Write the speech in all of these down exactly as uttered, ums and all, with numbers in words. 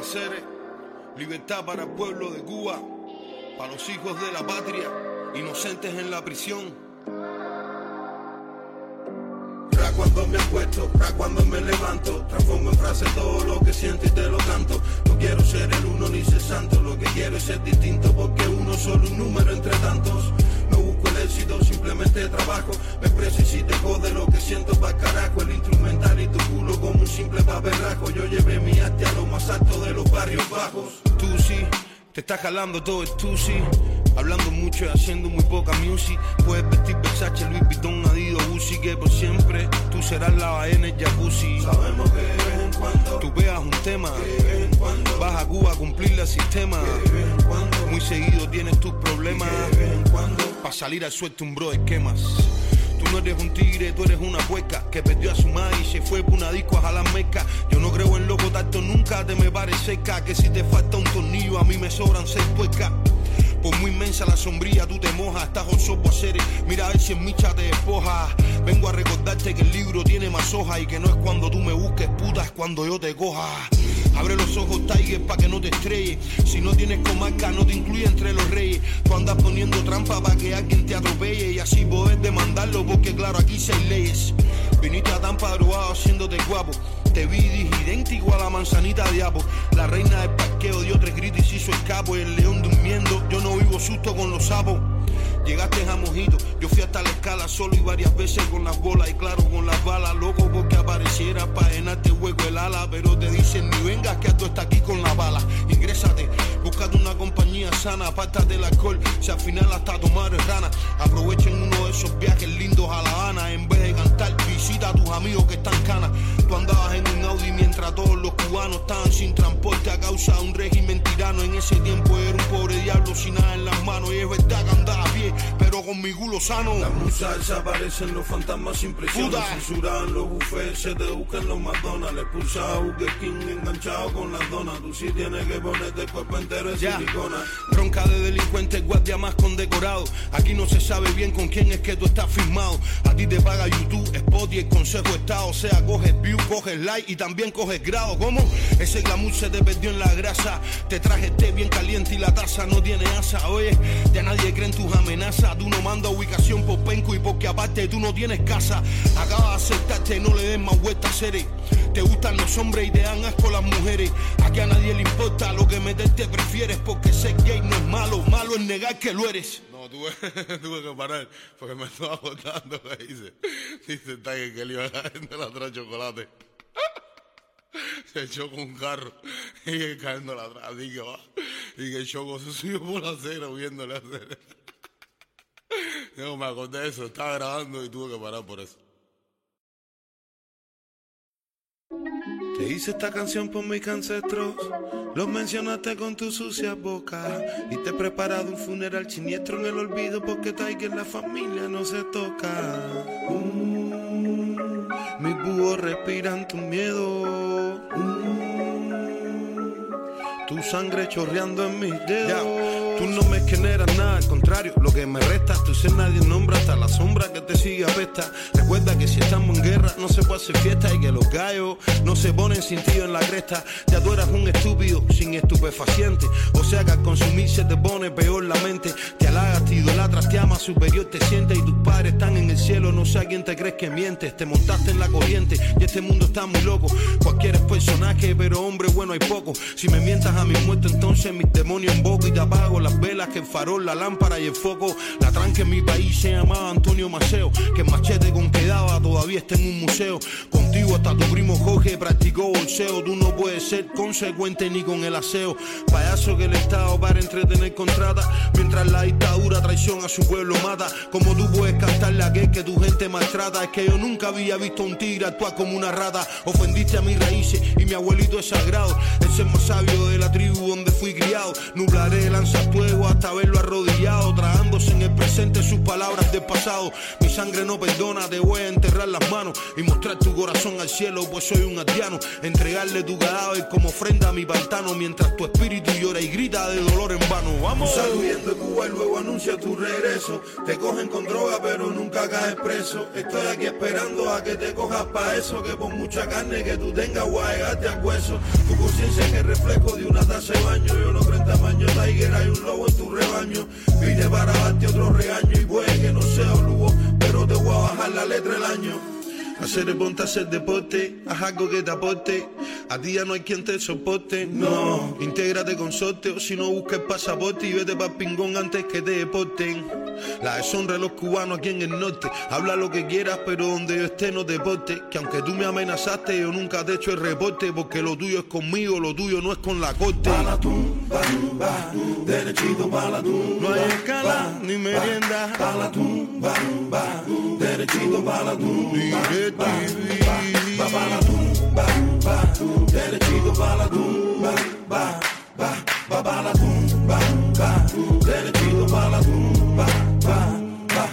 seres. Libertad para el pueblo de Cuba, para los hijos de la patria, inocentes en la prisión. Ra cuando me acuesto, ra cuando me levanto, transformo en frase todo lo que siento y te lo canto. No quiero ser el uno ni ser santo, lo que quiero es ser distinto, porque uno es solo un número entre tantos. No busco el éxito, simplemente trabajo. Me expreso y si te jode lo que siento pa' carajo. El instrumental y tu culo como un simple paperrajo. Yo llevé mi arte a lo más alto de los barrios bajos. Tú sí, te estás jalando todo el tú sí. Hablando mucho y haciendo muy poca music. Puedes vestir Versace, Louis Vuitton, Adidas, Gucci, que por siempre tú serás la ballena en el jacuzzi. Sabemos que de vez en cuando tú pegas un tema, que de vez en cuando vas a Cuba a cumplirle al sistema. que de vez en cuando Muy seguido tienes tus problemas, que de vez en cuando pa' salir al suelto un bro de quemas. Tú no eres un tigre, tú eres una puerca que perdió a su madre y se fue por una disco a jalar meca. Yo no creo en loco tanto, nunca te me pares cerca. Que si te falta un tornillo, a mí me sobran seis tuercas. Por muy inmensa la sombría, tú te mojas, estás con sopo a seres. Mira a ver si en micha te despojas. Vengo a recordarte que el libro tiene más hojas y que no es cuando tú me busques, puta, es cuando yo te coja. Abre los ojos, Tiger, pa' que no te estrelles. Si no tienes comarca, no te incluye entre los reyes. Tú andas poniendo trampa pa' que alguien te atropelle y así poder demandarlo, porque claro, aquí sí hay leyes. Viniste a Tampa drogado haciéndote guapo. Te vi, dije, idéntico a la manzanita de Apo. La reina del parqueo dio tres gritos y se hizo escapo. El león durmiendo, yo no vivo susto con los sapos. Llegaste a Mojito, yo fui hasta la escala solo y varias veces con las bolas y claro con las balas. Loco porque apareciera pa' llenarte hueco el ala. Pero te dicen ni vengas que tú estás aquí con la bala. Ingrésate, búscate una compañía sana, apártate del alcohol, si al final hasta tomar es rana. Aprovechen uno de esos viajes lindos a La Habana. En vez de cantar, visita a tus amigos que están canas. Tú andabas en un Audi mientras todos los cubanos estaban sin transporte a causa de un régimen tirano. En ese tiempo era un pobre diablo sin nada en las manos. Y es verdad que andaba a pie, pero con mi culo sano. Las musas desaparecen, los fantasmas sin presión. Puta. Censuran los buffets, se te buscan los McDonald's. Expulsado Burger King enganchado con las donas. Tú sí tienes que ponerte el cuerpo entero de Ya. silicona. Bronca de delincuente, guardia más condecorado. Aquí no se sabe bien con quién es que tú estás firmado. A ti te paga YouTube, Spot y el Consejo de Estado. O sea, coges view, coges like y también coges grado. ¿Cómo? Ese glamour se te perdió en la grasa. Te traje té bien caliente y la taza no tiene asa. Oye, ya nadie cree en tus amenazas. Tú no mandas ubicación por penco y porque aparte tú no tienes casa. Acabas de aceptarte, no le des más vueltas, seres. Te gustan los hombres y te dan asco las mujeres. Aquí a nadie le importa lo que meterte prefieres, porque ser gay no es malo, malo es negar que lo eres. No, tuve, tuve que parar porque me estaba acordando que dice, dice Tiger que le iba a dar de la atrás chocolate. Se echó con un carro y cayendo la atrás, así que va. Y que el choco se subió por la acera viéndole hacer. Yo me acordé de eso, estaba grabando y tuve que parar por eso. Te hice esta canción por mis ancestros, los mencionaste con tu sucia boca y te he preparado un funeral siniestro en el olvido porque Tiger la familia no se toca. Mm, mis búhos respiran tu miedo, mm, tu sangre chorreando en mis dedos. Ya. Tú no me generas nada, al contrario, lo que me resta, tu ser nadie nombra hasta la sombra que te sigue apesta. Recuerda que si estamos en guerra no se puede hacer fiesta y que los gallos no se ponen sin tío en la cresta. Ya tú eras un estúpido sin estupefaciente, o sea que al consumir se te pone peor la mente. Te halagas, te idolatras, te amas, superior te sientes y tus padres están en el cielo, no sé a quién te crees que mientes. Te montaste en la corriente y este mundo está muy loco. Cualquiera es personaje, pero hombre bueno hay poco. Si me mientas a mi muerto entonces mis demonios invoco y te apago las velas, que el farol, la lámpara y el foco. La tranca en mi país se llamaba Antonio Maceo, que el machete con que daba todavía está en un museo. Contigo hasta tu primo Jorge practicó bolseo. Tú no puedes ser consecuente ni con el aseo. Payaso que el Estado para entretener contrata, mientras la dictadura traición a su pueblo mata. Como tú puedes cantarle a aquel que tu gente maltrata. Es que yo nunca había visto a un tigre actuar como una rata. Ofendiste a mis raíces y mi abuelito es sagrado. Ese es más sabio de la tribu donde fui criado. Nublaré lanzafuego hasta verlo arrodillado, tragándose en el presente sus palabras del pasado. Mi sangre no perdona, te voy a enterrar las manos y mostrar tu corazón al cielo, pues soy un haitiano. Entregarle tu cadáver como ofrenda a mi pantano mientras tu espíritu llora y grita de dolor en vano. Vamos. Sal huyendo de Cuba y luego anuncia tu regreso. Te cogen con droga pero nunca caes preso. Estoy aquí esperando a que te cojas pa' eso, que por mucha carne que tú tengas voy a llegarte a hueso. Tu conciencia es el reflejo de una taza de baño. Yo no creo en tamaño tiger, hay un lobo en tu rebaño. Vine para darte otro regaño y puede que no sea un lujo, pero te voy a bajar la letra del año. Hacer el ponte, hacer deporte, haz algo que te aporte. A ti ya no hay quien te soporte, no. Intégrate con sorteo, si no busques pasaporte y vete pa' pingón antes que te deporten. La deshonra de los cubanos aquí en el norte. Habla lo que quieras, pero donde yo esté no te porte. Que aunque tú me amenazaste, yo nunca te he hecho el reporte. Porque lo tuyo es conmigo, lo tuyo no es con la corte. Pa' la tumba, tumba, derechito pa' la tumba. No hay escala ba, ni merienda. Pa' la tumba, tumba, derechito pa' la tumba. Pa' pa, pa, la tumba, pa, derechito pa' la tumba, pa, pa, pa, pa, la tumba, pa, derechito pa' la tumba, pa, pa.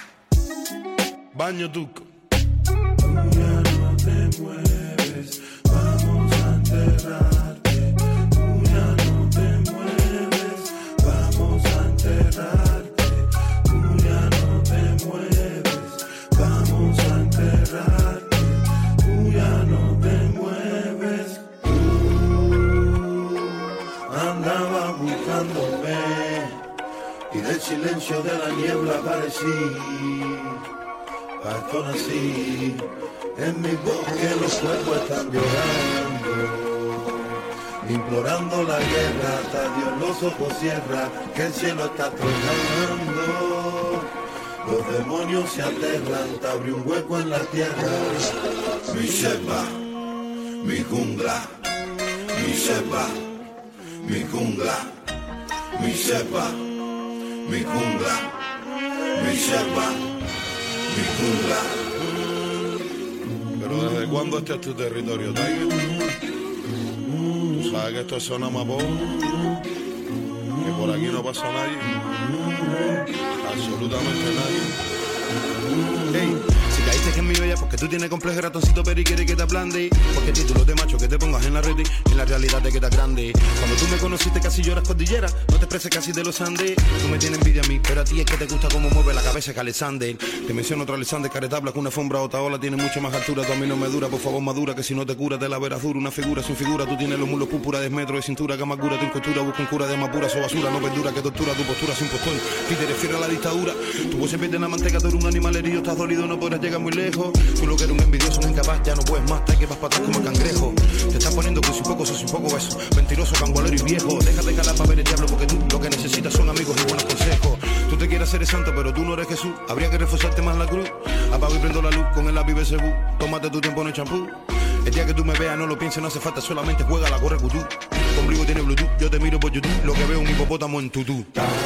Baño turco. Tú ya no te mueves, vamos a enterrarte. Tú ya no te mueves, vamos a enterrarte. Tú ya no te mueves, vamos a enterrarte. Tú ya no te mueves. Tú andabas buscándome y del silencio de la niebla aparecí. Pa' esto nací, en mi bosque los cuerpos están llorando, implorando la guerra, hasta Dios los ojos cierra, que el cielo está tronando. Los demonios se aterran, te abre un hueco en la tierra. Mi selva, mi jungla, mi selva, mi jungla, mi selva, mi jungla, mi selva, mi jungla. Pero ¿desde cuándo este es tu territorio, Tiger? Tú sabes que esto es zona Mapó, que por aquí no pasa nadie, absolutamente nadie. Hey, si caíste que es mi bella porque tú tienes complejo ratoncito pero y quieres que te ablande. Porque títulos de macho que te pongas en la red y en la realidad te queda grande. Cuando tú me conociste casi lloras cordillera, no te expreses casi de los Andes. Tú me tienes envidia a mí, pero a ti es que te gusta cómo mueve la cabeza que Alexander. Te menciono otro Alexander caretabla que una alfombra otaola tiene mucho más altura. Tú a mí no me dura, por favor madura, que si no te cura te la verás dura. Una figura sin figura, tú tienes los mulos púrpura de metro de cintura, que más cura tu incostura, busca un cura de más pura, so basura, no verdura, que tortura tu postura sin postor. Y te refieres a la dictadura, tu voz se pierde en la manteca, tú eres un animal herido, estás dolido, no podrás llegar muy lejos. Tú lo que eres un envidioso, un incapaz, ya no puedes más, te que vas para atrás como el cangrejo. Te estás poniendo que si poco sos un poco eso, mentiroso, cambolero y viejo. Déjate calar para ver el diablo porque tú lo que necesitas son amigos y buenos consejos. Tú te quieres ser santo pero tú no eres Jesús, habría que reforzarte más la cruz. Apago y prendo la luz con el lápiz B C B, tómate tu tiempo en el champú. El día que tú me veas no lo pienses, no hace falta, solamente juega la corre cutú. Conmigo tiene Bluetooth, yo te miro por YouTube, lo que veo un hipopótamo en tutú.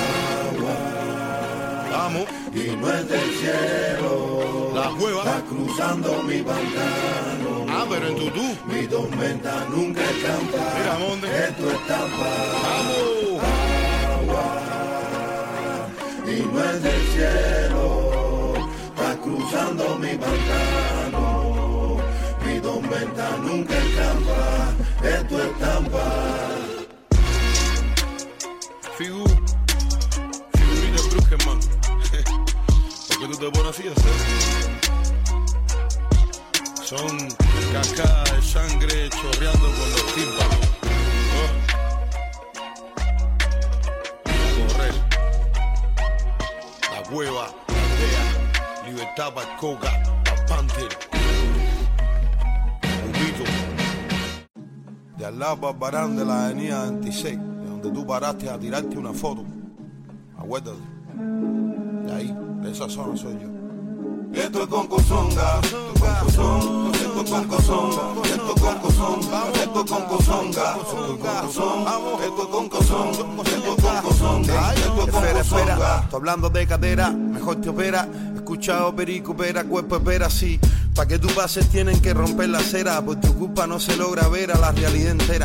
Vamos. Y no es del cielo, la cueva está cruzando mi pantano. Ah, pero en tutú. Mi tormenta nunca escampa. Mira, ¿dónde? Esto es Tampa. Vamos. Agua. Y no es del cielo, está cruzando mi pantano. Mi tormenta nunca escampa. Esto es Tampa. Figu. Figurita brusca, hermano. ¿Por qué tú te pones así a hacer? Son cascadas de sangre chorreando por los tímpanos. Oh. Correr. La cueva, la aldea, libertad para el coca, para el panther. Ubito. De al lado para el barán de la avenida veintiséis, de donde tú paraste a tirarte una foto. Acuérdate. De ahí. De esa zona soy yo. Esto es con cozonga, esto es con cozonga, esto es con cozonga, esto es con cozonga, esto es con cozonga, esto es con cozonga, esto es con cozonga. Espera, espera, tú hablando de cadera, mejor te opera. Escuchado perico, opera, cuerpo espera, sí. Pa' que tú pases tienen que romper la acera, por tu culpa no se logra ver a la realidad entera.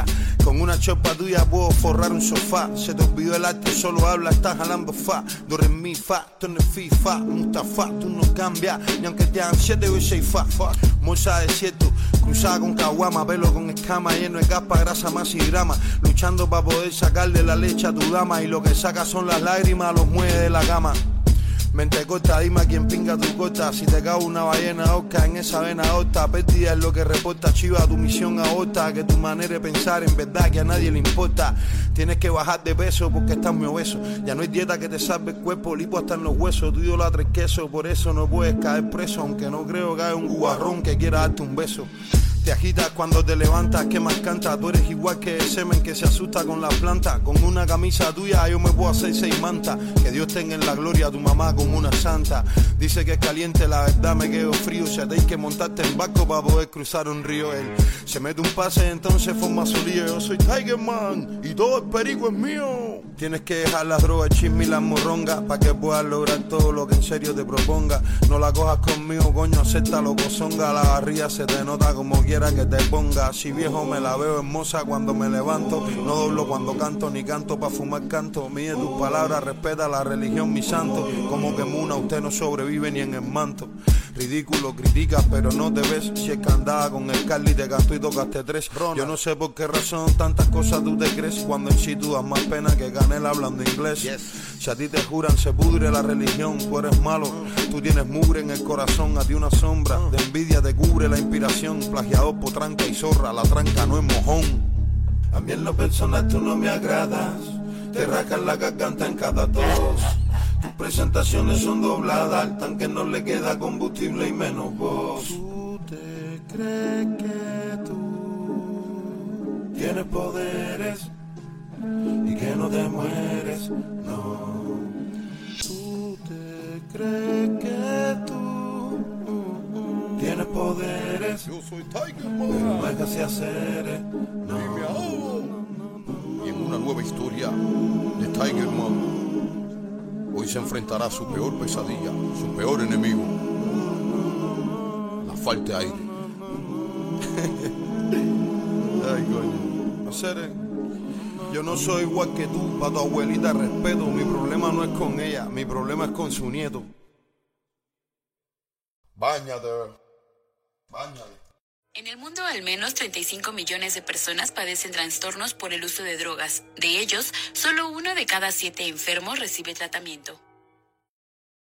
Con una chopa tuya puedo forrar un sofá. Se te olvidó el arte, solo habla, estás jalando fa. Do, re, mi, fa, ton, fi, fa, Mustafa. Tú no cambias, ni aunque te hagan siete veces fa. Moza de desierto, cruzada con caguama, pelo con escama, lleno de capa, grasa, más y grama. Luchando para poder sacarle la leche a tu dama. Y lo que saca son las lágrimas, los mueve de la cama. Mente corta, dime a quién pinga tu corta. Si te cago una ballena osca en esa vena horta. Pérdida es lo que reporta Chiva, tu misión aborta. Que tu manera de pensar en verdad que a nadie le importa. Tienes que bajar de peso porque estás muy obeso. Ya no hay dieta que te salve el cuerpo, lipo hasta en los huesos. Tú idolatras el queso, por eso no puedes caer preso. Aunque no creo que haya un guarrón que quiera darte un beso. Te agitas cuando te levantas, ¿qué más canta? Tú eres igual que el semen que se asusta con la planta. Con una camisa tuya yo me puedo hacer seis mantas. Que Dios tenga en la gloria a tu mamá como una santa. Dice que es caliente, la verdad me quedo frío. Si te hay que montarte en barco para poder cruzar un río. Él se mete un pase y entonces forma su lío. Yo soy Tiger Man y todo el perico es mío. Tienes que dejar las drogas, el chisme y las morrongas para que puedas lograr todo lo que en serio te proponga. No la cojas conmigo, coño, acepta lo cozonga. La barriga se te nota como quiera que te ponga. Si viejo me la veo hermosa cuando me levanto. No doblo cuando canto, ni canto pa' fumar canto. Mide tus palabras, respeta la religión, mi santo. Como que Muna, usted no sobrevive ni en el manto. Ridículo, criticas, pero no te ves. Si es que andaba con el Carly, te cantó y tocaste tres. Yo no sé por qué razón tantas cosas tú te crees. Cuando en sí tú das más pena que Canela hablando inglés. Yes. Si a ti te juran se pudre la religión, tú eres malo. Tú tienes mugre en el corazón, a ti una sombra de envidia te cubre la inspiración. Plagiador, potranca y zorra, la tranca no es mojón. A mí en lo personal tú no me agradas. Te rascas la garganta en cada tos. Tus presentaciones son dobladas, al tanque no le queda combustible y menos voz. Tú te crees que tú tienes poderes y que no te mueres, no. Tú te crees que tú tienes poderes. Yo soy Tiger Man, pero no es que se hacer, no. Y me ahogo. Y en una nueva historia de Tiger Man, hoy se enfrentará a su peor pesadilla, su peor enemigo, la falta de aire. Ay, coño. Hacer, yo no soy igual que tú, para tu abuelita respeto. Mi problema no es con ella, mi problema es con su nieto. Báñate, báñate. En el mundo, al menos treinta y cinco millones de personas padecen trastornos por el uso de drogas. De ellos, solo uno de cada siete enfermos recibe tratamiento.